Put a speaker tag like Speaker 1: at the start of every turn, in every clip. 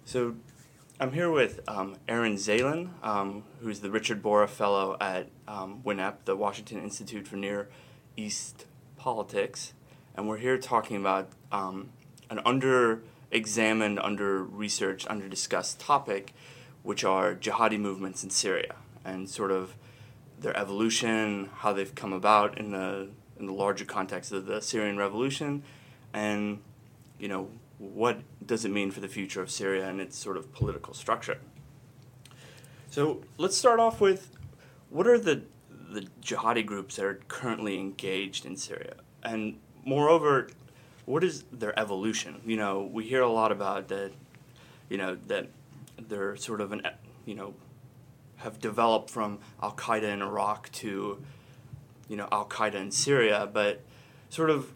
Speaker 1: So I'm here with Aaron Zalen, who's the Richard Bora Fellow at WINEP, the Washington Institute for Near East Politics, and we're here talking about an under-examined, under-researched, under-discussed topic, which are jihadi movements in Syria, and sort of their evolution, how they've come about in the larger context of the Syrian revolution, and what does it mean for the future of Syria and its sort of political structure. So let's start off with what are the jihadi groups that are currently engaged in Syria, and moreover, what is their evolution? We hear a lot about that. That they're sort of have developed from Al Qaeda in Iraq to Al Qaeda in Syria, but sort of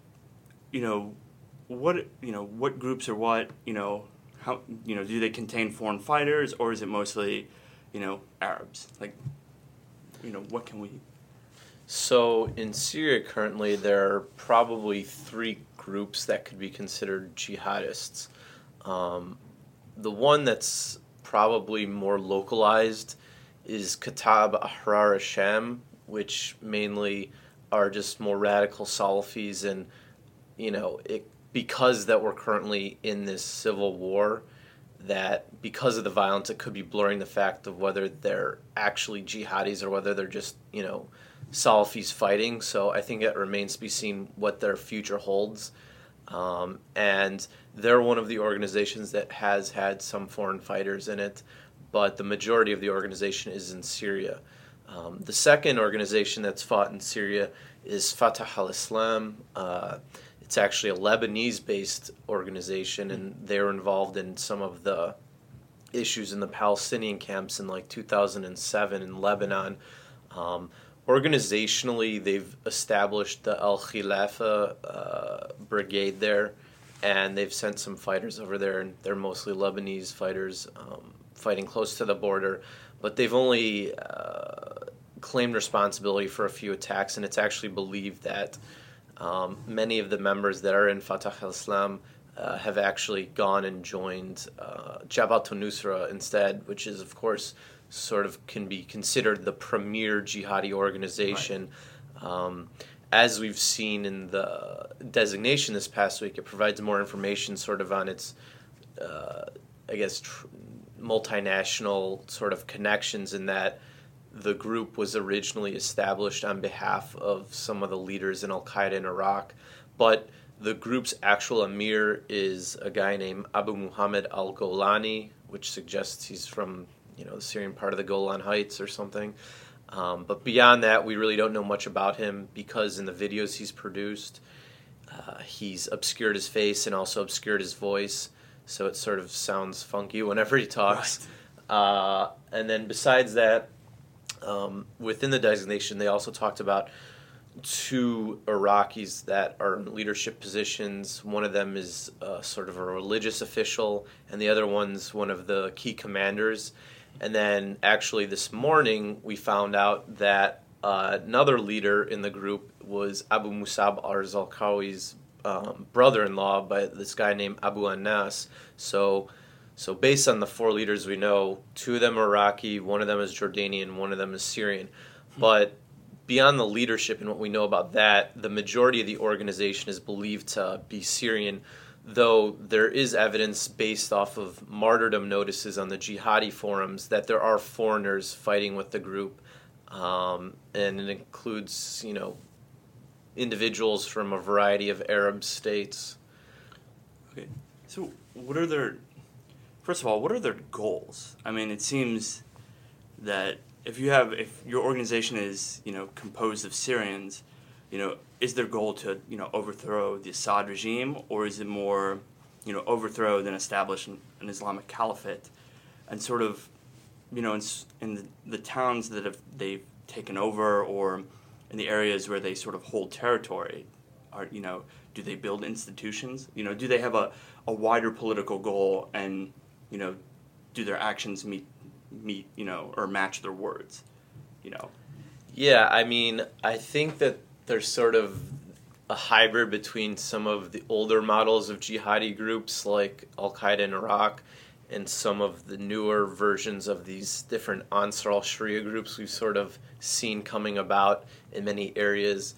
Speaker 1: what groups are what, how do they contain foreign fighters, or is it mostly Arabs? What can we...
Speaker 2: So in Syria currently there are probably three groups that could be considered jihadists. The one that's probably more localized is Katab Ahrar Sham, which mainly are just more radical Salafis, and because that we're currently in this civil war, that because of the violence it could be blurring the fact of whether they're actually jihadis or whether they're just Salafis fighting. So I think it remains to be seen what their future holds. And they're one of the organizations that has had some foreign fighters in it, but the majority of the organization is in Syria. The second organization that's fought in Syria is Fatah al-Islam. It's actually a Lebanese-based organization, and they're involved in some of the issues in the Palestinian camps in 2007 in Lebanon. Organizationally, they've established the Al-Khilafa brigade there, and they've sent some fighters over there, and they're mostly Lebanese fighters fighting close to the border. But they've only claimed responsibility for a few attacks, and it's actually believed that many of the members that are in Fatah al-Islam have actually gone and joined Jabhat al-Nusra instead, which is, of course, sort of can be considered the premier jihadi organization. Right. As we've seen in the designation this past week, it provides more information sort of on its, multinational sort of connections, in that the group was originally established on behalf of some of the leaders in Al Qaeda in Iraq, but the group's actual emir is a guy named Abu Muhammad al-Golani, which suggests he's from the Syrian part of the Golan Heights or something. But beyond that, we really don't know much about him, because in the videos he's produced, he's obscured his face and also obscured his voice, so it sort of sounds funky whenever he talks. Right. And then besides that, within the designation, they also talked about two Iraqis that are in leadership positions. One of them is sort of a religious official, and the other one's one of the key commanders. And then actually this morning we found out that another leader in the group was Abu Musab al-Zarqawi's brother-in-law, by this guy named Abu Anas. So based on the four leaders we know, two of them are Iraqi, one of them is Jordanian, one of them is Syrian. But beyond the leadership and what we know about that, the majority of the organization is believed to be Syrian, though there is evidence based off of martyrdom notices on the jihadi forums that there are foreigners fighting with the group, and it includes, individuals from a variety of Arab states.
Speaker 1: Okay, so first of all, what are their goals? I mean, it seems that if your organization is, composed of Syrians, is their goal to, overthrow the Assad regime, or is it more, overthrow then establish an Islamic caliphate, and sort of, in the towns that they've taken over, or in the areas where they sort of hold territory, do they build institutions? Do they have a wider political goal, and, do their actions meet, or match their words,
Speaker 2: Yeah, I mean, I think that there's sort of a hybrid between some of the older models of jihadi groups like Al-Qaeda in Iraq and some of the newer versions of these different Ansar al-Sharia groups we've sort of seen coming about in many areas.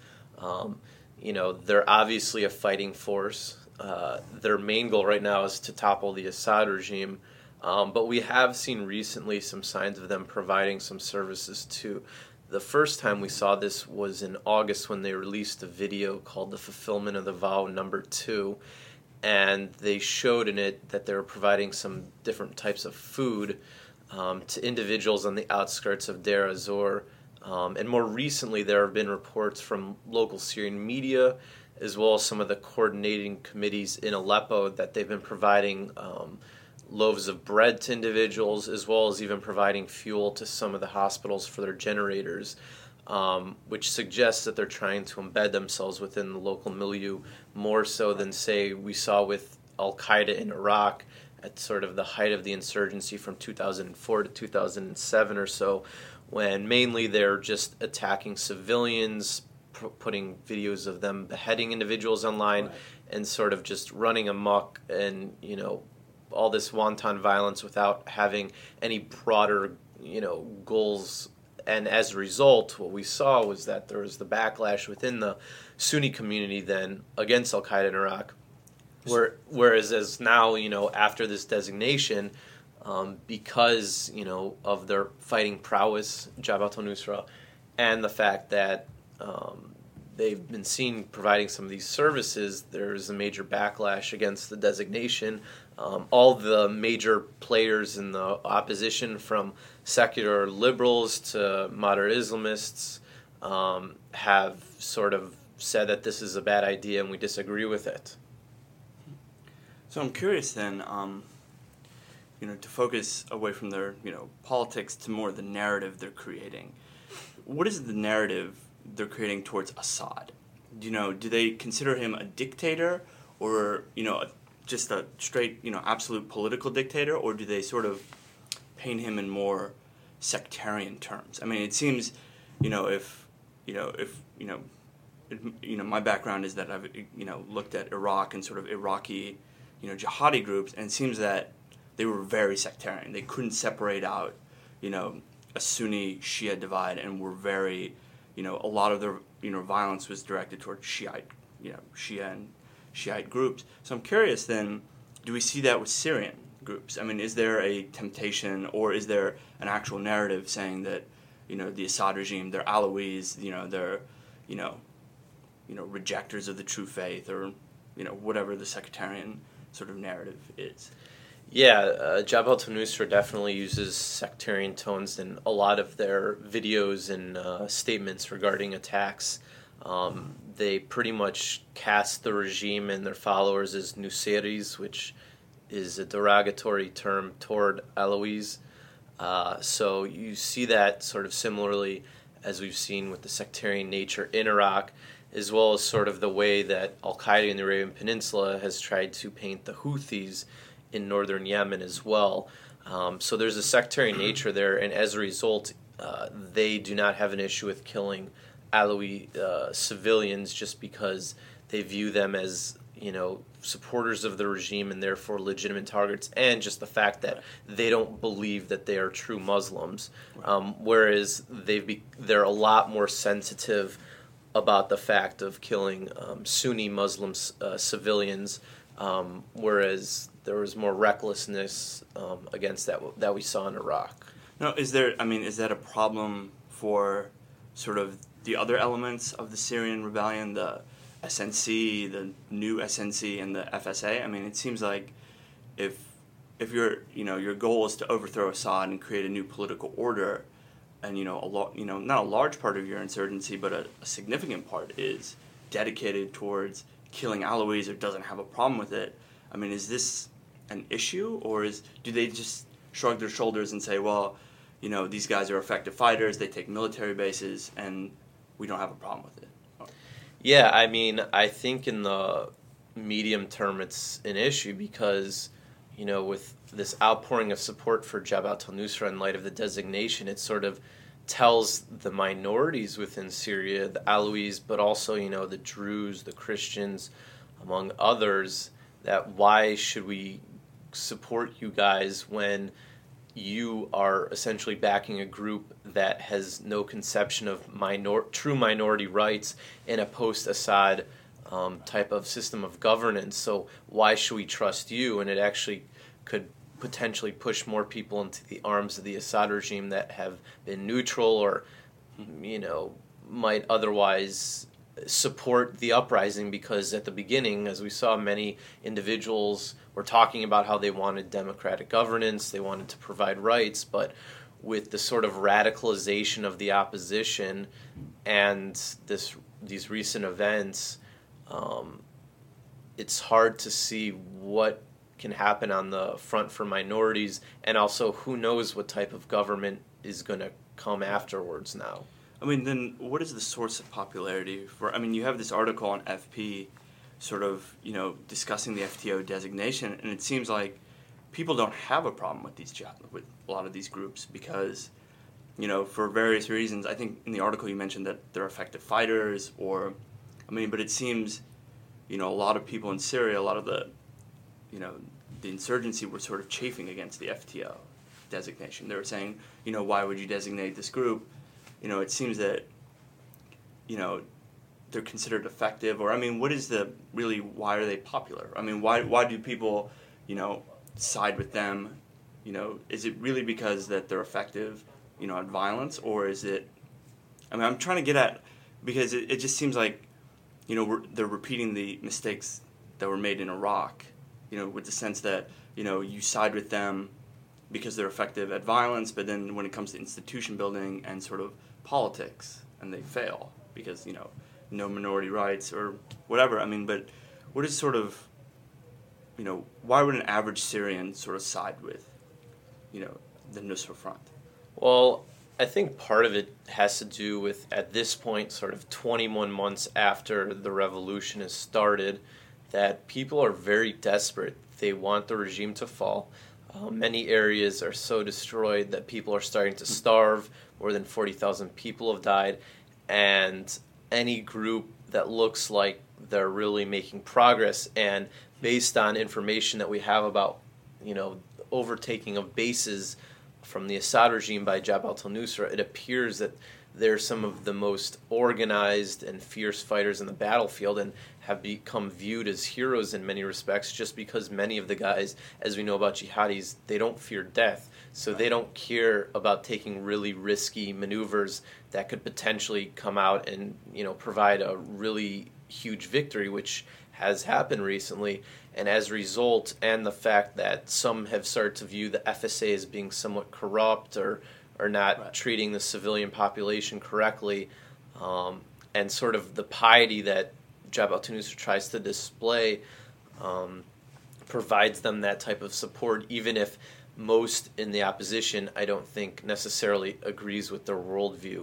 Speaker 2: They're obviously a fighting force. Their main goal right now is to topple the Assad regime, but we have seen recently some signs of them providing some services too. The first time we saw this was in August when they released a video called The Fulfillment of the Vow #2, and they showed in it that they were providing some different types of food to individuals on the outskirts of Deir ez-Zor. And more recently, there have been reports from local Syrian media, as well as some of the coordinating committees in Aleppo, that they've been providing loaves of bread to individuals, as well as even providing fuel to some of the hospitals for their generators, which suggests that they're trying to embed themselves within the local milieu more so than, say, we saw with Al-Qaeda in Iraq at sort of the height of the insurgency from 2004 to 2007 or so, when mainly they're just attacking civilians, putting videos of them beheading individuals online,
Speaker 1: Right.
Speaker 2: and sort of just running amok and, all this wanton violence without having any broader, goals. And as a result, what we saw was that there was the backlash within the Sunni community then against Al-Qaeda in Iraq. Whereas as now, after this designation, because, of their fighting prowess, Jabhat al-Nusra, and the fact that they've been seen providing some of these services, there's a major backlash against the designation. All the major players in the opposition, from secular liberals to moderate Islamists, have sort of said that this is a bad idea and we disagree with it.
Speaker 1: So I'm curious then, to focus away from their, politics to more the narrative they're creating. What is the narrative they're creating towards Assad? Do they consider him a dictator, or, just a straight, absolute political dictator, or do they sort of paint him in more sectarian terms? I mean, it seems, my background is that I've, looked at Iraq and sort of Iraqi, jihadi groups, and it seems that they were very sectarian. They couldn't separate out, a Sunni-Shia divide, and were very, a lot of their, violence was directed towards Shia and Shiite groups. So I'm curious then, do we see that with Syrian groups? I mean, is there a temptation, or is there an actual narrative saying that, the Assad regime, they're Alawis, they're, rejectors of the true faith, or, whatever the sectarian sort of narrative is?
Speaker 2: Yeah, Jabhat al-Nusra definitely uses sectarian tones in a lot of their videos and statements regarding attacks. They pretty much cast the regime and their followers as Nusayris, which is a derogatory term toward Alawis. So you see that sort of similarly as we've seen with the sectarian nature in Iraq, as well as sort of the way that Al-Qaeda in the Arabian Peninsula has tried to paint the Houthis in northern Yemen as well. So there's a sectarian nature there, and as a result, they do not have an issue with killing Alawi civilians just because they view them as, supporters of the regime and therefore legitimate targets, and just the fact that they don't believe that they are true Muslims. Whereas they're a lot more sensitive about the fact of killing Sunni Muslim civilians, whereas there was more recklessness against that we saw in Iraq.
Speaker 1: Now, is that a problem for sort of the other elements of the Syrian rebellion, the SNC, the new SNC, and the FSA? I mean, it seems like if your goal is to overthrow Assad and create a new political order, and not a large part of your insurgency, but a significant part is dedicated towards killing Alawis or doesn't have a problem with it. I mean, is this an issue, or do they just shrug their shoulders and say, well, these guys are effective fighters, they take military bases, and we don't have a problem with it?
Speaker 2: Yeah, I mean, I think in the medium term it's an issue because, with this outpouring of support for Jabhat al-Nusra in light of the designation, it sort of tells the minorities within Syria, the Alawis, but also, the Druze, the Christians, among others, that why should we support you guys when you are essentially backing a group that has no conception of true minority rights in a post-Assad type of system of governance. So why should we trust you? And it actually could potentially push more people into the arms of the Assad regime that have been neutral or, might otherwise support the uprising, because at the beginning, as we saw, many individuals were talking about how they wanted democratic governance, they wanted to provide rights, but with the sort of radicalization of the opposition and these recent events, it's hard to see what can happen on the front for minorities, and also who knows what type of government is going to come afterwards now.
Speaker 1: I mean, then what is the source of popularity for? I mean, you have this article on FP, sort of, discussing the FTO designation, and it seems like people don't have a problem with with a lot of these groups because, for various reasons. I think in the article you mentioned that they're effective fighters, but it seems, a lot of people in Syria, a lot of the insurgency were sort of chafing against the FTO designation. They were saying, why would you designate this group? It seems that, they're considered effective, or, what is why are they popular? Why do people, side with them? Is it really because that they're effective, at violence, or is it, I'm trying to get at, because it just seems like, they're repeating the mistakes that were made in Iraq, with the sense that, you side with them because they're effective at violence, but then when it comes to institution building and sort of politics, and they fail because, no minority rights or whatever. But what is sort of, why would an average Syrian sort of side with, the Nusra Front?
Speaker 2: Well, I think part of it has to do with, at this point, sort of 21 months after the revolution has started, that people are very desperate. They want the regime to fall. Many areas are so destroyed that people are starting to starve. More than 40,000 people have died. And any group that looks like they're really making progress, and based on information that we have about, overtaking of bases from the Assad regime by Jabhat al-Nusra, it appears that they're some of the most organized and fierce fighters in the battlefield and have become viewed as heroes in many respects, just because many of the guys, as we know about jihadis, they don't fear death. So they don't care about taking really risky maneuvers that could potentially come out and, provide a really huge victory, which has happened recently. And as a result, and the fact that some have started to view the FSA as being somewhat corrupt or not treating the civilian population correctly, and sort of the piety that Jabhat al-Nusra tries to display provides them that type of support, even if most in the opposition, I don't think, necessarily agrees with their worldview.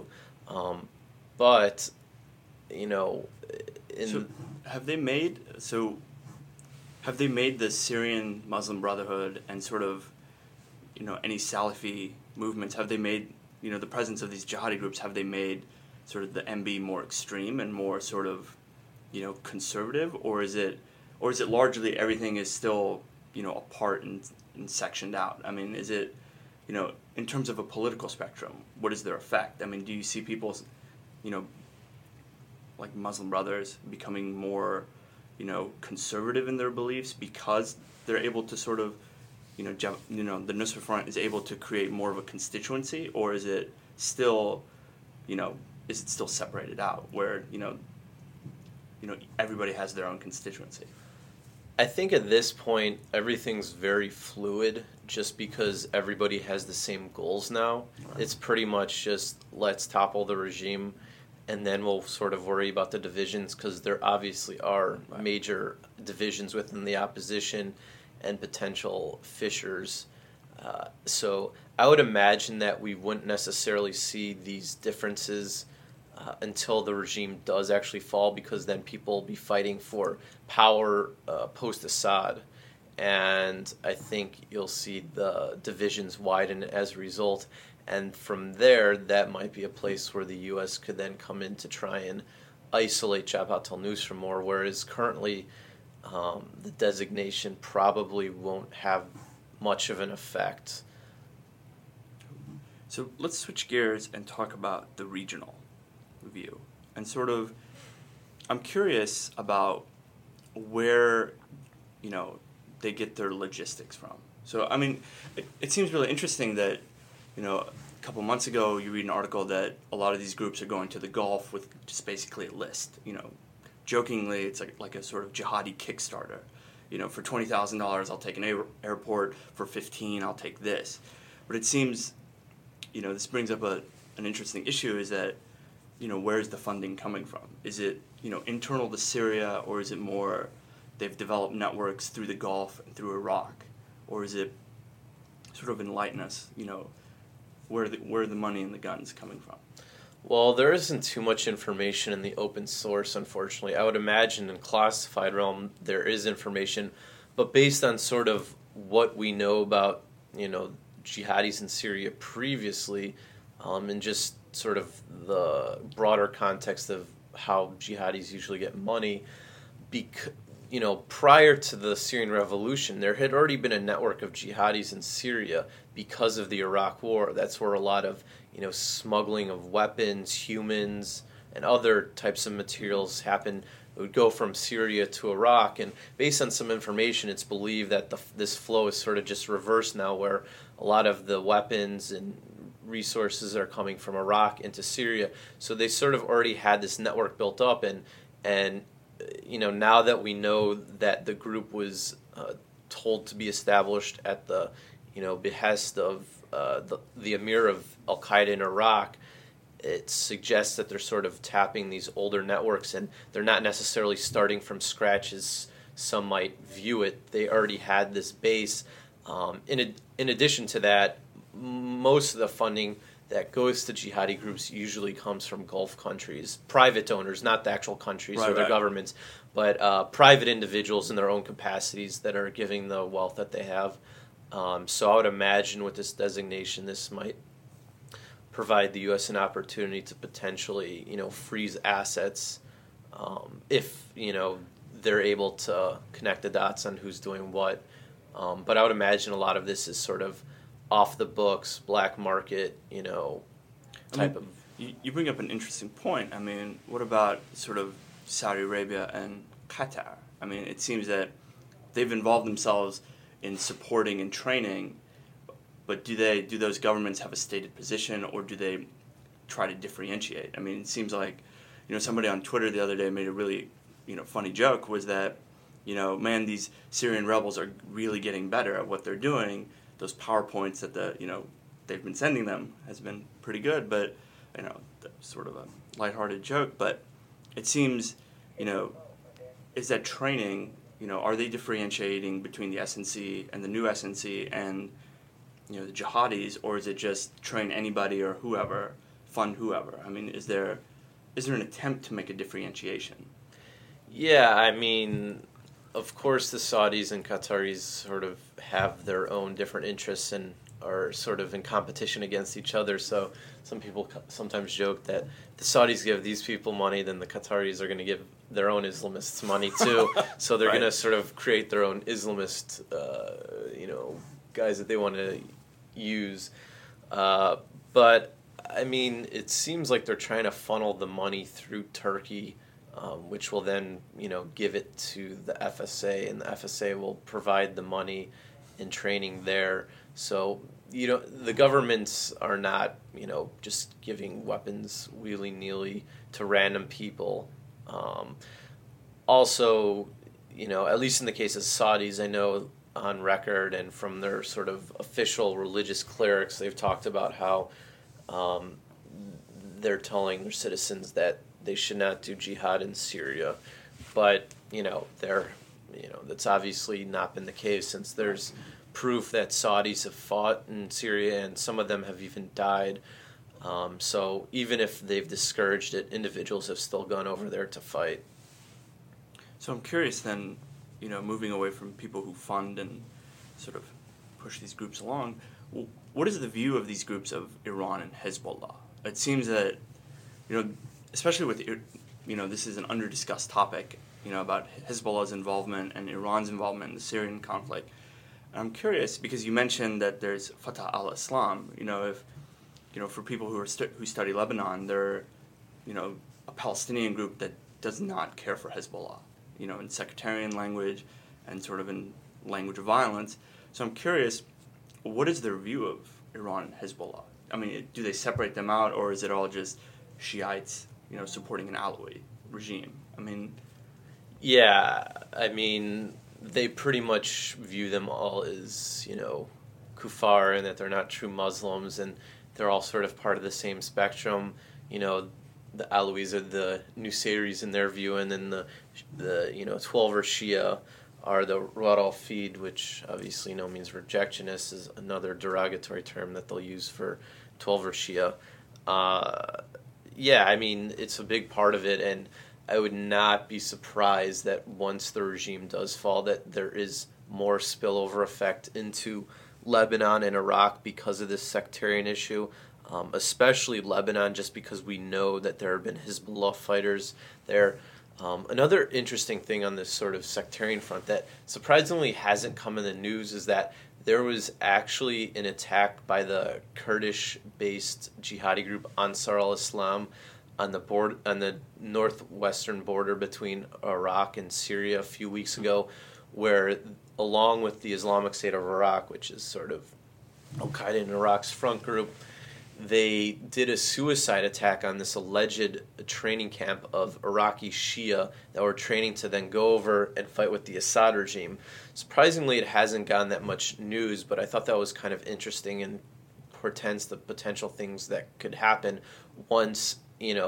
Speaker 2: But,
Speaker 1: have they made the Syrian Muslim Brotherhood and sort of, any Salafi movements, have they made, the presence of these jihadi groups, have they made sort of the MB more extreme and more sort of, conservative, or is it largely everything is still, apart and sectioned out? Is it, in terms of a political spectrum, what is their effect? Do you see people, like Muslim Brothers becoming more, conservative in their beliefs because they're able to sort of, the Nusra Front is able to create more of a constituency, or is it still, separated out where, everybody has their own constituency?
Speaker 2: I think at this point, everything's very fluid just because everybody has the same goals now. Right. It's pretty much just, let's topple the regime, and then we'll sort of worry about the divisions, because there obviously are major divisions within the opposition and potential fissures. So I would imagine that we wouldn't necessarily see these differences until the regime does actually fall, because then people will be fighting for power post-Assad. And I think you'll see the divisions widen as a result. And from there, that might be a place where the U.S. could then come in to try and isolate Jabhat al-Nusra more, whereas currently the designation probably won't have much of an effect.
Speaker 1: So let's switch gears and talk about the regional view. And sort of, I'm curious about where, they get their logistics from. So, I mean, it seems really interesting that, a couple months ago you read an article that a lot of these groups are going to the Gulf with just basically a list. Jokingly, it's like a sort of jihadi Kickstarter. For $20,000, I'll take an airport. For $15,000, I'll take this. But it seems, this brings up an interesting issue is that, where's the funding coming from? Is it, internal to Syria, or is it more they've developed networks through the Gulf and through Iraq? Or is it sort of enlighten us, where the money and the guns coming from?
Speaker 2: Well, there isn't too much information in the open source, unfortunately. I would imagine in classified realm there is information, but based on sort of what we know about, jihadis in Syria previously, and just sort of the broader context of how jihadis usually get money, prior to the Syrian revolution, there had already been a network of jihadis in Syria because of the Iraq War. That's where a lot of, smuggling of weapons, humans, and other types of materials happened. It would go from Syria to Iraq, and based on some information, it's believed that this flow is sort of just reversed now, where a lot of the weapons and resources are coming from Iraq into Syria. So they sort of already had this network built up, and now that we know that the group was told to be established at the behest of the emir of Al-Qaeda in Iraq, it suggests that they're sort of tapping these older networks, and they're not necessarily starting from scratch as some might view it. They already had this base. In addition to that, most of the funding that goes to jihadi groups usually comes from Gulf countries, private donors, not the actual countries or their governments, but private individuals in their own capacities that are giving the wealth that they have. So I would imagine with this designation, this might provide the U.S. an opportunity to potentially, freeze assets if, they're able to connect the dots on who's doing what. But I would imagine a lot of this is sort of off the books, black market, type of.
Speaker 1: You bring up an interesting point. I mean, what about sort of Saudi Arabia and Qatar? I mean, it seems that they've involved themselves in supporting and training, but do those governments have a stated position, or do they try to differentiate? I mean, it seems like, somebody on Twitter the other day made a really, funny joke, was that, man, these Syrian rebels are really getting better at what they're doing. Those PowerPoints that they've been sending them has been pretty good, but, sort of a lighthearted joke. But it seems, is that training, are they differentiating between the SNC and the new SNC and, the jihadis, or is it just train anybody or whoever, fund whoever? I mean, is there an attempt to make a differentiation?
Speaker 2: Yeah, I mean, of course the Saudis and Qataris sort of have their own different interests and are sort of in competition against each other. So some people sometimes joke that the Saudis give these people money, then the Qataris are going to give their own Islamists money too. So they're going to sort of create their own Islamist, guys that they want to use. But I mean, it seems like they're trying to funnel the money through Turkey, which will then, give it to the FSA, and the FSA will provide the money and training there. So, the governments are not, just giving weapons willy-nilly to random people. Also, at least in the case of Saudis, I know on record and from their sort of official religious clerics, they've talked about how they're telling their citizens that they should not do jihad in Syria. But, that's obviously not been the case, since there's proof that Saudis have fought in Syria, and some of them have even died. So even if they've discouraged it, individuals have still gone over there to fight.
Speaker 1: So I'm curious then, moving away from people who fund and sort of push these groups along, what is the view of these groups of Iran and Hezbollah? It seems that, especially with, this is an under-discussed topic, about Hezbollah's involvement and Iran's involvement in the Syrian conflict. And I'm curious because you mentioned that there's Fatah al-Islam. If for people who study Lebanon, they're a Palestinian group that does not care for Hezbollah. In sectarian language and sort of in language of violence. So I'm curious, what is their view of Iran and Hezbollah? I mean, do they separate them out, or is it all just Shiites, supporting an Alawi regime? I mean...
Speaker 2: Yeah, I mean, they pretty much view them all as, kuffar, and that they're not true Muslims, and they're all sort of part of the same spectrum. The Alawis are the Nusayris in their view, and then the Twelver Shia are the Rawat al-Fid, which obviously means rejectionists, is another derogatory term that they'll use for Twelver Shia. Yeah, I mean, it's a big part of it, and I would not be surprised that once the regime does fall, that there is more spillover effect into Lebanon and Iraq because of this sectarian issue. Especially Lebanon, just because we know that there have been Hezbollah fighters there. Another interesting thing on this sort of sectarian front that surprisingly hasn't come in the news is that there was actually an attack by the Kurdish-based jihadi group Ansar al-Islam on the northwestern border between Iraq and Syria a few weeks ago, where along with the Islamic State of Iraq, which is sort of Al-Qaeda in Iraq's front group, they did a suicide attack on this alleged training camp of Iraqi Shia that were training to then go over and fight with the Assad regime. Surprisingly, it hasn't gotten that much news, but I thought that was kind of interesting and portends the potential things that could happen once,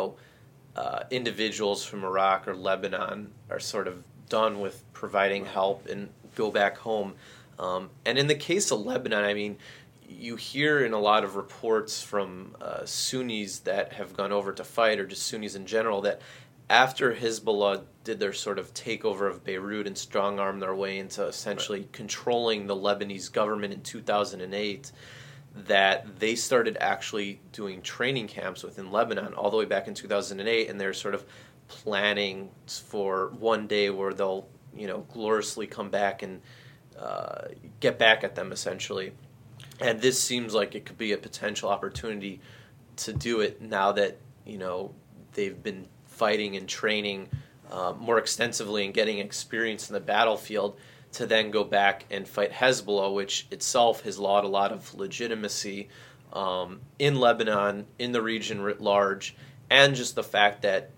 Speaker 2: individuals from Iraq or Lebanon are sort of done with providing help and go back home. And in the case of Lebanon, I mean, you hear in a lot of reports from Sunnis that have gone over to fight, or just Sunnis in general, that after Hezbollah did their sort of takeover of Beirut and strong-armed their way into essentially controlling the Lebanese government in 2008, that they started actually doing training camps within Lebanon all the way back in 2008, and they're sort of planning for one day where they'll, gloriously come back and get back at them, essentially. And this seems like it could be a potential opportunity to do it now that, they've been fighting and training more extensively and getting experience in the battlefield, to then go back and fight Hezbollah, which itself has lost a lot of legitimacy in Lebanon, in the region writ large, and just the fact that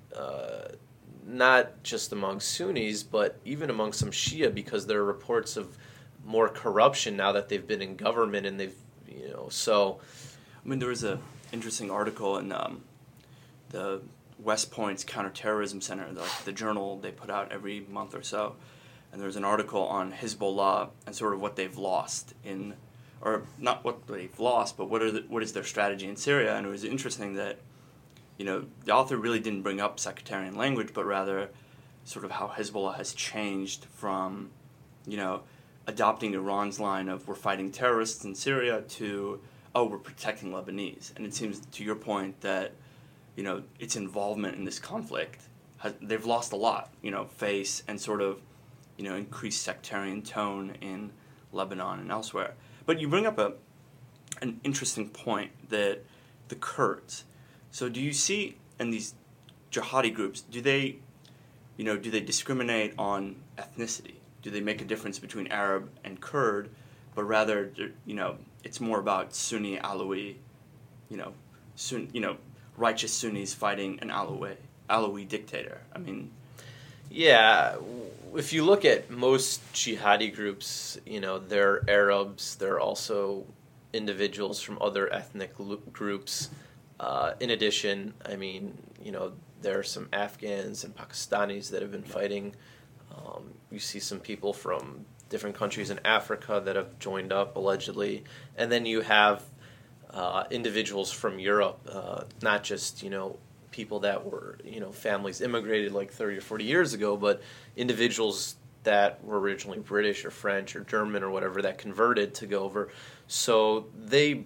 Speaker 2: not just among Sunnis, but even among some Shia, because there are reports of more corruption now that they've been in government, and they've, so...
Speaker 1: I mean, there was an interesting article in the West Point's Counterterrorism Center, the journal they put out every month or so, and there's an article on Hezbollah and sort of what they've lost in, or not what they've lost, but what is their strategy in Syria. And it was interesting that, the author really didn't bring up sectarian language, but rather sort of how Hezbollah has changed from, adopting Iran's line of we're fighting terrorists in Syria to, we're protecting Lebanese. And it seems, to your point, that, its involvement in this conflict, they've lost a lot, face and sort of, increased sectarian tone in Lebanon and elsewhere. But you bring up an interesting point, that the Kurds. So do you see in these jihadi groups, do they discriminate on ethnicity? Do they make a difference between Arab and Kurd, but rather, it's more about Sunni, Alawi, righteous Sunnis fighting an Alawi dictator? I mean...
Speaker 2: Yeah, if you look at most jihadi groups, they're Arabs, they're also individuals from other ethnic groups. In addition, I mean, there are some Afghans and Pakistanis that have been fighting. You see some people from different countries in Africa that have joined up, allegedly. And then you have individuals from Europe, not just, people that were, families immigrated like 30 or 40 years ago, but individuals that were originally British or French or German or whatever that converted to go over. So they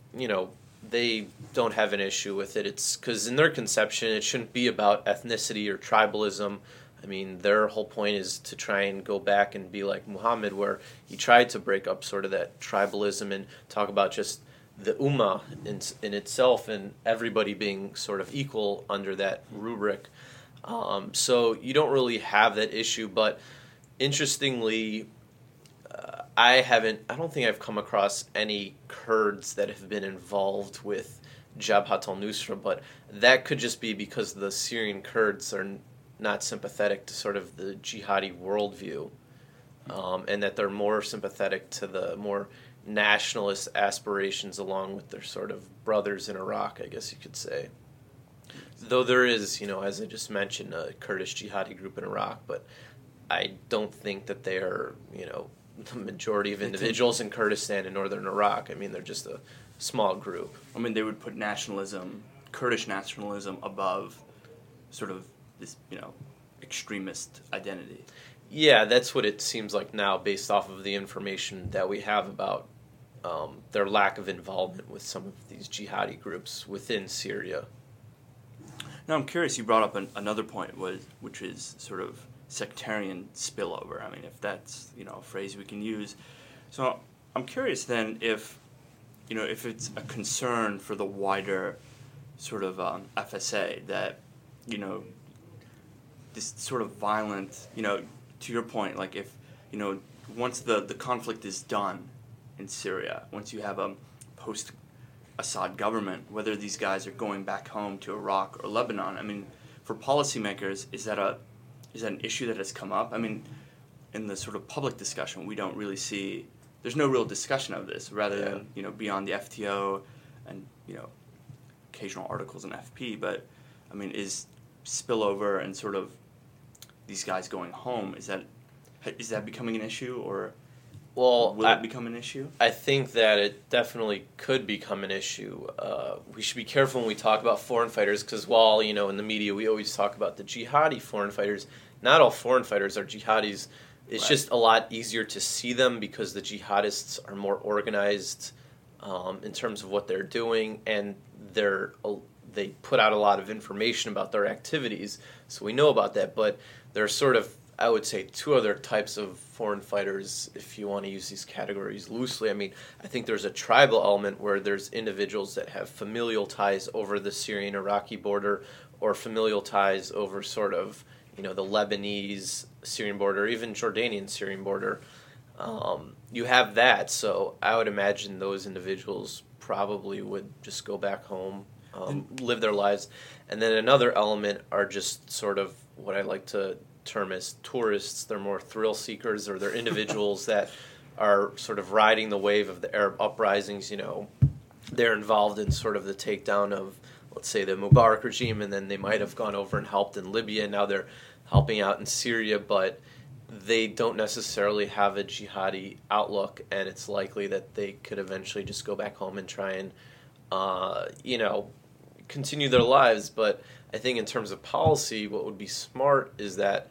Speaker 2: don't have an issue with it. It's because in their conception, it shouldn't be about ethnicity or tribalism. I mean, their whole point is to try and go back and be like Muhammad, where he tried to break up sort of that tribalism and talk about just the ummah in itself and everybody being sort of equal under that rubric. So you don't really have that issue, but interestingly, I don't think I've come across any Kurds that have been involved with Jabhat al-Nusra, but that could just be because the Syrian Kurds are not sympathetic to sort of the jihadi worldview, and that they're more sympathetic to the more nationalist aspirations along with their sort of brothers in Iraq, I guess you could say. Though there is, as I just mentioned, a Kurdish jihadi group in Iraq, but I don't think that they are, the majority of individuals in Kurdistan and northern Iraq. I mean, they're just a small group.
Speaker 1: I mean, they would put Kurdish nationalism above sort of this, extremist identity.
Speaker 2: Yeah, that's what it seems like now based off of the information that we have about their lack of involvement with some of these jihadi groups within Syria.
Speaker 1: Now, I'm curious, you brought up another point, which is sort of sectarian spillover. I mean, if that's, a phrase we can use. So I'm curious then if it's a concern for the wider sort of FSA that, this sort of violent, to your point, like if, once the conflict is done in Syria, once you have a post-Assad government, whether these guys are going back home to Iraq or Lebanon, I mean, for policymakers, is that an issue that has come up? I mean, in the sort of public discussion, we don't really see, there's no real discussion of this, rather than, beyond the FTO and, occasional articles in FP, but, I mean, is spillover and sort of these guys going home, is that becoming an issue, or will it become an issue?
Speaker 2: I think that it definitely could become an issue. We should be careful when we talk about foreign fighters, because while, in the media we always talk about the jihadi foreign fighters, not all foreign fighters are jihadis. It's just a lot easier to see them because the jihadists are more organized in terms of what they're doing, and they put out a lot of information about their activities, so we know about that. But there are sort of, I would say, two other types of foreign fighters, if you want to use these categories loosely. I mean, I think there's a tribal element where there's individuals that have familial ties over the Syrian-Iraqi border, or familial ties over sort of, the Lebanese-Syrian border, or even Jordanian-Syrian border. You have that, so I would imagine those individuals probably would just go back home, live their lives. And then another element are just sort of what I like to term as tourists. They're more thrill seekers, or they're individuals that are sort of riding the wave of the Arab uprisings. They're involved in sort of the takedown of, let's say, the Mubarak regime, and then they might have gone over and helped in Libya, and now they're helping out in Syria, but they don't necessarily have a jihadi outlook, and it's likely that they could eventually just go back home and try and, continue their lives. But I think in terms of policy, what would be smart is that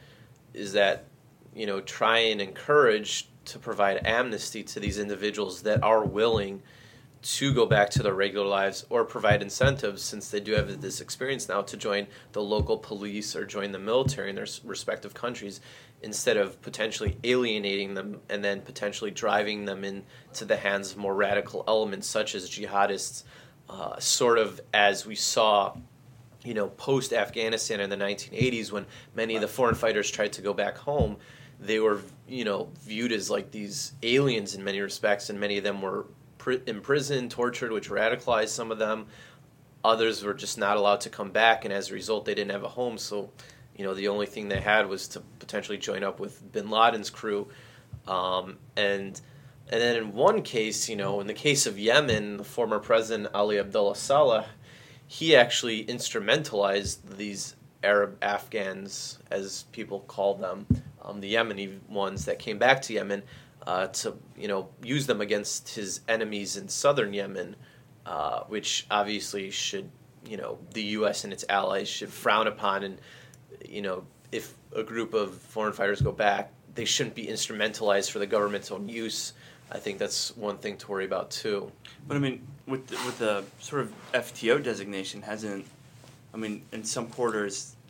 Speaker 2: try and encourage to provide amnesty to these individuals that are willing to go back to their regular lives, or provide incentives, since they do have this experience now, to join the local police or join the military in their respective countries, instead of potentially alienating them and then potentially driving them into the hands of more radical elements such as jihadists, sort of as we saw post-Afghanistan in the 1980s, when many of the foreign fighters tried to go back home. They were, viewed as like these aliens in many respects, and many of them were imprisoned, tortured, which radicalized some of them. Others were just not allowed to come back, and as a result, they didn't have a home. So, the only thing they had was to potentially join up with Bin Laden's crew. And then in one case, in the case of Yemen, the former president Ali Abdullah Saleh, he actually instrumentalized these Arab Afghans, as people call them, the Yemeni ones that came back to Yemen, to use them against his enemies in southern Yemen, which obviously should, the U.S. and its allies should frown upon. And if a group of foreign fighters go back, they shouldn't be instrumentalized for the government's own use. I think that's one thing to worry about too.
Speaker 1: But I mean, with the sort of FTO designation, in some quarters,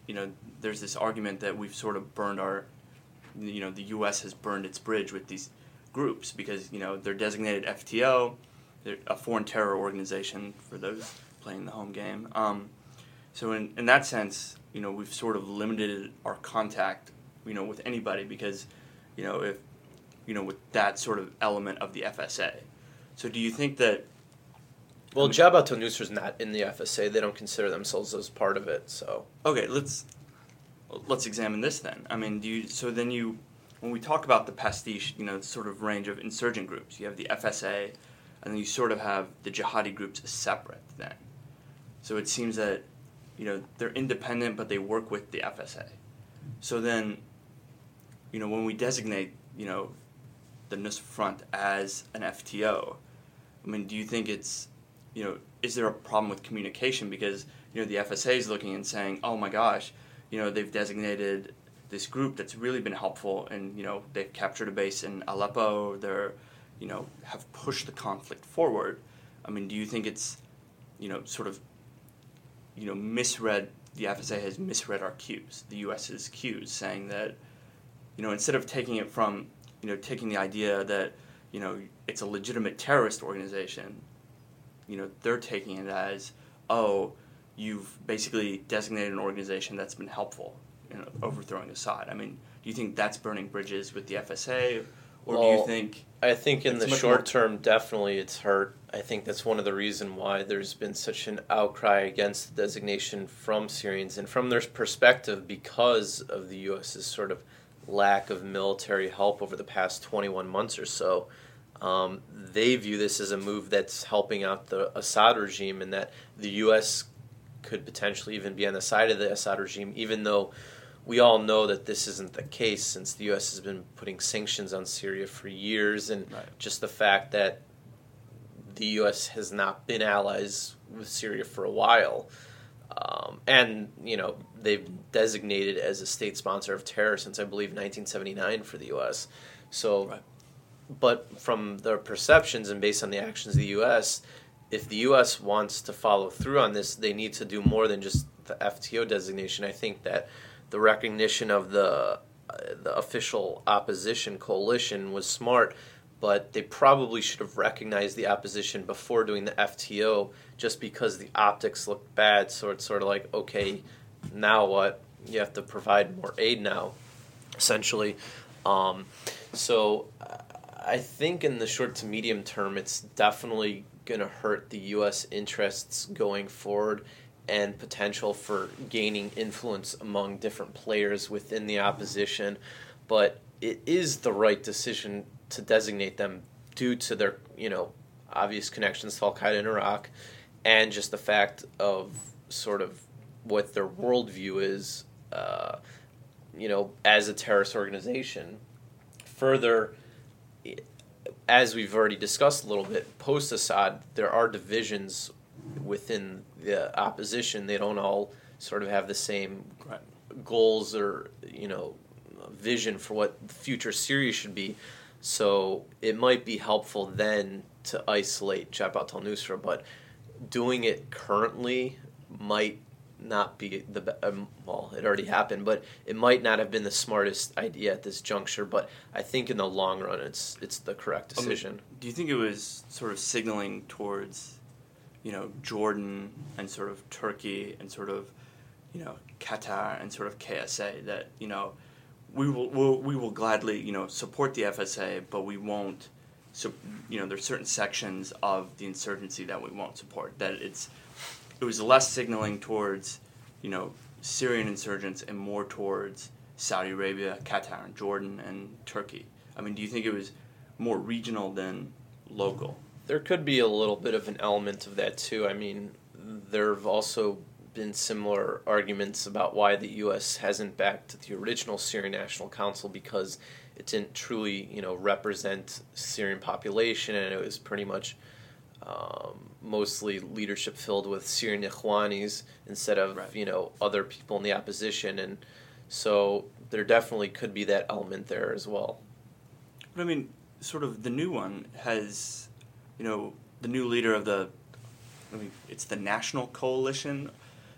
Speaker 1: there's this argument that we've sort of burned the U.S. has burned its bridge with these groups because, they're designated FTO, they're a foreign terror organization for those playing the home game. So in that sense, we've sort of limited our contact, with anybody because, if, with that sort of element of the FSA. So do you think that...
Speaker 2: Well, Jabhat al-Nusra is not in the FSA. They don't consider themselves as part of it, so...
Speaker 1: Okay, let's examine this then. I mean, when we talk about the pastiche, sort of range of insurgent groups, you have the FSA, and then you sort of have the jihadi groups as separate then. So it seems that, they're independent, but they work with the FSA. So then, when we designate, the Nusra Front as an FTO, I mean, do you think it's, is there a problem with communication? Because, the FSA is looking and saying, oh my gosh, they've designated this group that's really been helpful and, they've captured a base in Aleppo, they're, have pushed the conflict forward. I mean, do you think it's, sort of, misread, the FSA has misread our cues, the U.S.'s cues, saying that, instead of taking it from, taking the idea that, it's a legitimate terrorist organization, they're taking it as, oh, you've basically designated an organization that's been helpful in overthrowing Assad. I mean, do you think that's burning bridges with the FSA, or do you think...
Speaker 2: I think in the short term, definitely it's hurt. I think that's one of the reasons why there's been such an outcry against the designation from Syrians, and from their perspective, because of the U.S.'s sort of lack of military help over the past 21 months or so. They view this as a move that's helping out the Assad regime, and that the U.S. could potentially even be on the side of the Assad regime, even though we all know that this isn't the case, since the U.S. has been putting sanctions on Syria for years, and just the fact that the U.S. has not been allies with Syria for a while. And, they've been designated as a state sponsor of terror since, I believe, 1979 for the U.S. So, but from their perceptions and based on the actions of the U.S., if the U.S. wants to follow through on this, they need to do more than just the FTO designation. I think that the recognition of the official opposition coalition was smart, but they probably should have recognized the opposition before doing the FTO, just because the optics looked bad. So it's sort of like, okay, now what? You have to provide more aid now, essentially. So I think in the short to medium term, it's definitely going to hurt the U.S. interests going forward and potential for gaining influence among different players within the opposition. But it is the right decision to designate them due to their, obvious connections to Al-Qaeda in Iraq, and just the fact of sort of what their worldview is, as a terrorist organization. Further, as we've already discussed a little bit, post-Assad, there are divisions within the opposition. They don't all sort of have the same goals or, vision for what future Syria should be. So it might be helpful then to isolate Jabhat al-Nusra, but doing it currently might not be well, it already happened, but it might not have been the smartest idea at this juncture. But I think in the long run, it's the correct decision.
Speaker 1: Do you think it was sort of signaling towards, Jordan and sort of Turkey and sort of, Qatar and sort of KSA that, we will gladly, support the FSA, but we won't. So, there's certain sections of the insurgency that we won't support. That it was less signaling towards, Syrian insurgents and more towards Saudi Arabia, Qatar, and Jordan, and Turkey. I mean, do you think it was more regional than local?
Speaker 2: There could be a little bit of an element of that too. I mean, there have also been similar arguments about why the U.S. hasn't backed the original Syrian National Council, because it didn't truly, represent Syrian population, and it was pretty much mostly leadership filled with Syrian Ikhwanis instead of, other people in the opposition. And so there definitely could be that element there as well.
Speaker 1: But I mean, sort of the new one has, the new leader of it's the National Coalition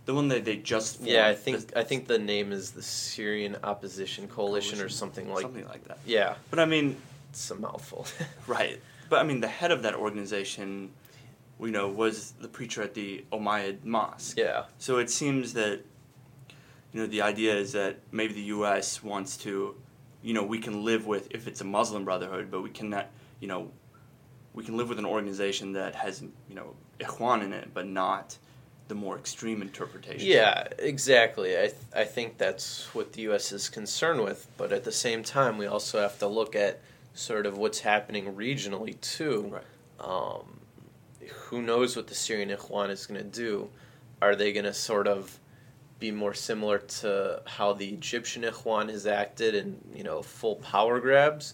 Speaker 1: The one that they just formed.
Speaker 2: Yeah, I think the name is the Syrian Opposition Coalition or something like
Speaker 1: that.
Speaker 2: Yeah.
Speaker 1: But I mean,
Speaker 2: it's a mouthful.
Speaker 1: Right. But I mean, the head of that organization, was the preacher at the Umayyad Mosque.
Speaker 2: Yeah.
Speaker 1: So it seems that, the idea is that maybe the U.S. wants to, we can live with, if it's a Muslim Brotherhood, but we cannot, we can live with an organization that has, Ikhwan in it, but not the more extreme interpretation.
Speaker 2: Yeah, exactly. I think that's what the U.S. is concerned with, but at the same time, we also have to look at sort of what's happening regionally, too.
Speaker 1: Right.
Speaker 2: Who knows what the Syrian Ikhwan is going to do? Are they going to sort of be more similar to how the Egyptian Ikhwan has acted in, full power grabs?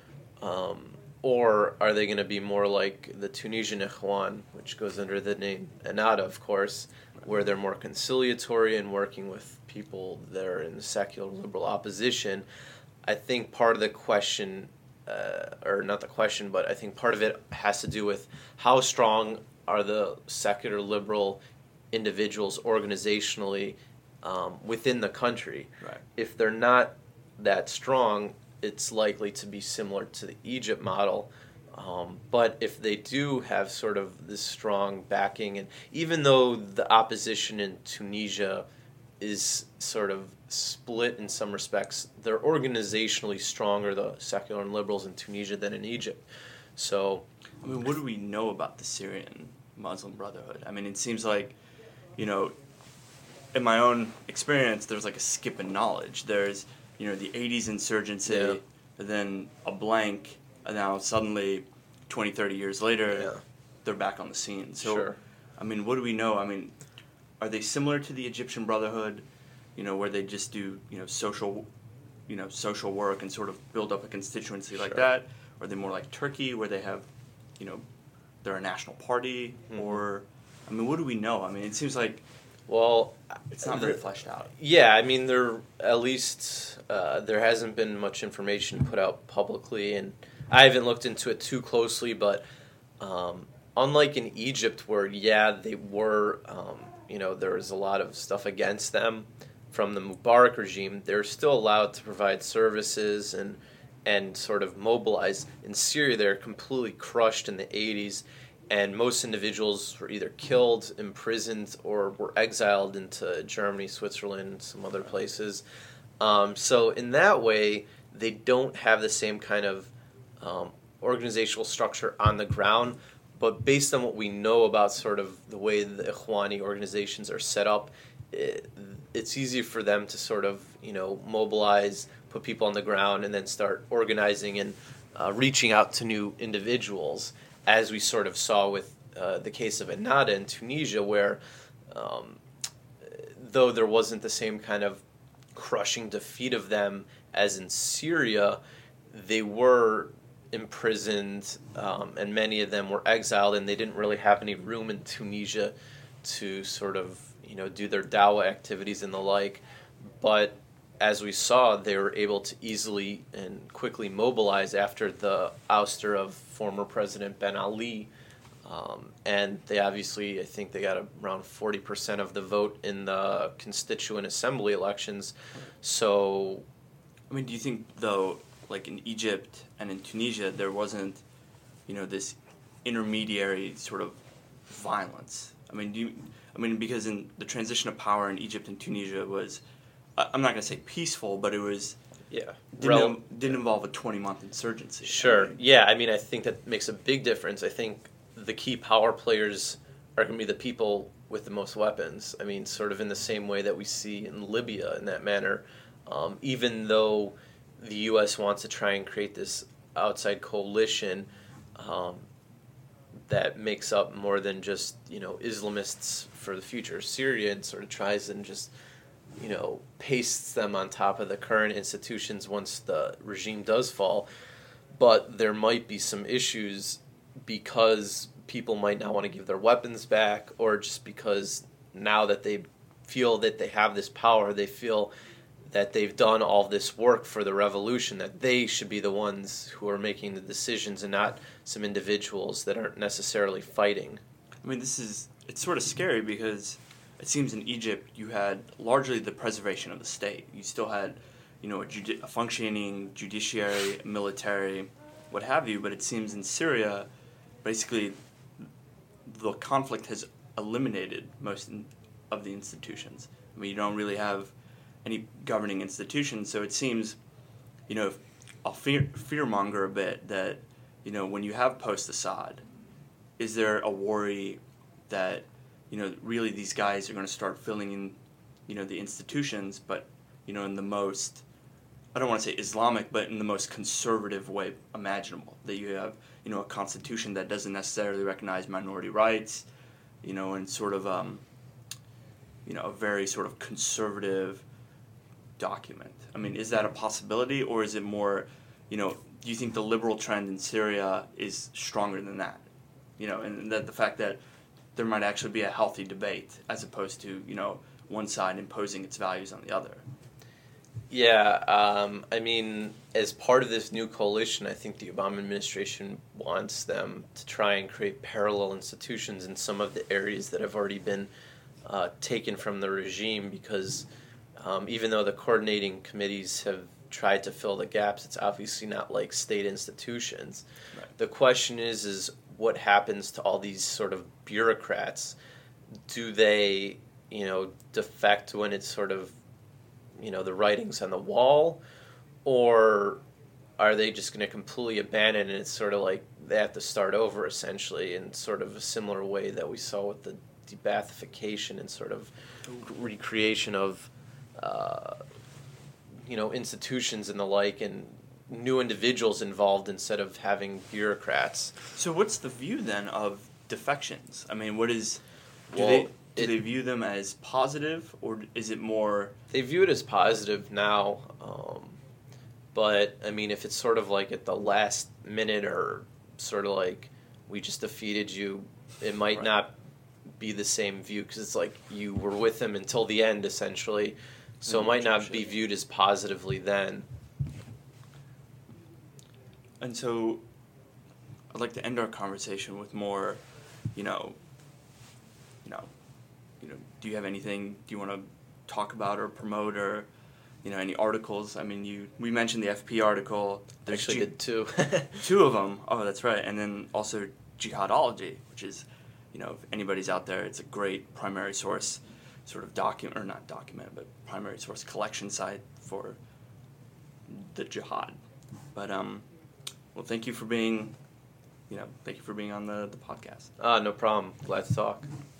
Speaker 2: Or are they going to be more like the Tunisian Ikhwan, which goes under the name Ennahda, of course, where they're more conciliatory and working with people that are in the secular liberal opposition? I think part of the question, or not the question, but I think part of it has to do with how strong are the secular liberal individuals organizationally within the country.
Speaker 1: Right.
Speaker 2: If they're not that strong, it's likely to be similar to the Egypt model. But if they do have sort of this strong backing, and even though the opposition in Tunisia is sort of split in some respects, they're organizationally stronger, the secular and liberals in Tunisia, than in Egypt. So,
Speaker 1: I mean, what do we know about the Syrian Muslim Brotherhood? I mean, it seems like, in my own experience, there's like a skip in knowledge. There's, the 80s insurgency, and then a blank, and now suddenly, 20, 30 years later, they're back on the scene. So,
Speaker 2: sure.
Speaker 1: I mean, what do we know? I mean, are they similar to the Egyptian Brotherhood, where they just do, social work and sort of build up a constituency like that? Or are they more like Turkey, where they have, they're a national party? Mm-hmm. Or, I mean, what do we know? I mean, it seems like,
Speaker 2: well,
Speaker 1: it's not very fleshed out.
Speaker 2: Yeah, I mean, there hasn't been much information put out publicly, and I haven't looked into it too closely, but unlike in Egypt where, they were, there was a lot of stuff against them from the Mubarak regime, they're still allowed to provide services and sort of mobilize. In Syria, they're completely crushed in the 80s, and most individuals were either killed, imprisoned, or were exiled into Germany, Switzerland, some other places. So in that way, they don't have the same kind of organizational structure on the ground. But based on what we know about sort of the way the Ikhwani organizations are set up, it's easy for them to sort of, mobilize, put people on the ground, and then start organizing and reaching out to new individuals, as we sort of saw with the case of Ennahda in Tunisia, where though there wasn't the same kind of crushing defeat of them as in Syria, they were imprisoned, and many of them were exiled, and they didn't really have any room in Tunisia to sort of, do their dawah activities and the like. But as we saw, they were able to easily and quickly mobilize after the ouster of former President Ben Ali. And they obviously, I think they got around 40% of the vote in the Constituent Assembly elections. So,
Speaker 1: I mean, do you think, though, like in Egypt and in Tunisia, there wasn't, this intermediary sort of violence? I mean, because in the transition of power in Egypt and Tunisia was, I'm not going to say peaceful, but it was, didn't involve a 20-month insurgency.
Speaker 2: Sure. Yeah, I mean, I think that makes a big difference. I think the key power players are going to be the people with the most weapons. I mean, sort of in the same way that we see in Libya in that manner. Even though the U.S. wants to try and create this outside coalition that makes up more than just, Islamists for the future of Syria, and sort of tries and just, pastes them on top of the current institutions once the regime does fall. But there might be some issues because people might not want to give their weapons back, or just because now that they feel that they have this power, they feel that they've done all this work for the revolution, that they should be the ones who are making the decisions and not some individuals that aren't necessarily fighting.
Speaker 1: I mean, it's sort of scary because it seems in Egypt you had largely the preservation of the state. You still had, a functioning judiciary, military, what have you. But it seems in Syria, basically, the conflict has eliminated most of the institutions. I mean, you don't really have any governing institutions, so it seems, I'll fearmonger a bit that, when you have post-Assad, is there a worry that, really these guys are going to start filling in, the institutions, but, in the most, I don't want to say Islamic, but in the most conservative way imaginable, that you have, a constitution that doesn't necessarily recognize minority rights, and sort of, a very sort of conservative document. I mean, is that a possibility, or is it more, do you think the liberal trend in Syria is stronger than that? And that the fact that there might actually be a healthy debate as opposed to, one side imposing its values on the other.
Speaker 2: Yeah, I mean, as part of this new coalition, I think the Obama administration wants them to try and create parallel institutions in some of the areas that have already been taken from the regime, because even though the coordinating committees have tried to fill the gaps, it's obviously not like state institutions.
Speaker 1: Right.
Speaker 2: The question is what happens to all these sort of bureaucrats? Do they, defect when it's sort of, the writing's on the wall, or are they just going to completely abandon it? It's sort of like they have to start over, essentially, in sort of a similar way that we saw with the de-Baathification and sort of recreation of, institutions and the like, and new individuals involved instead of having bureaucrats.
Speaker 1: So what's the view then of defections? I mean, do they view them as positive, or is it more...
Speaker 2: They view it as positive now, but, I mean, if it's sort of like at the last minute, or sort of like, we just defeated you, it might
Speaker 1: Right.
Speaker 2: not be the same view, because it's like you were with them until the end, essentially, so it might not be viewed as positively then.
Speaker 1: And so I'd like to end our conversation with more, do you have anything you want to talk about or promote, or, any articles? I mean, we mentioned the FP article.
Speaker 2: I actually did two.
Speaker 1: Two of them. Oh, that's right. And then also Jihadology, which is, if anybody's out there, it's a great primary source sort of primary source collection site for the jihad. But, well, thank you for being on the podcast.
Speaker 2: No problem. Glad to talk.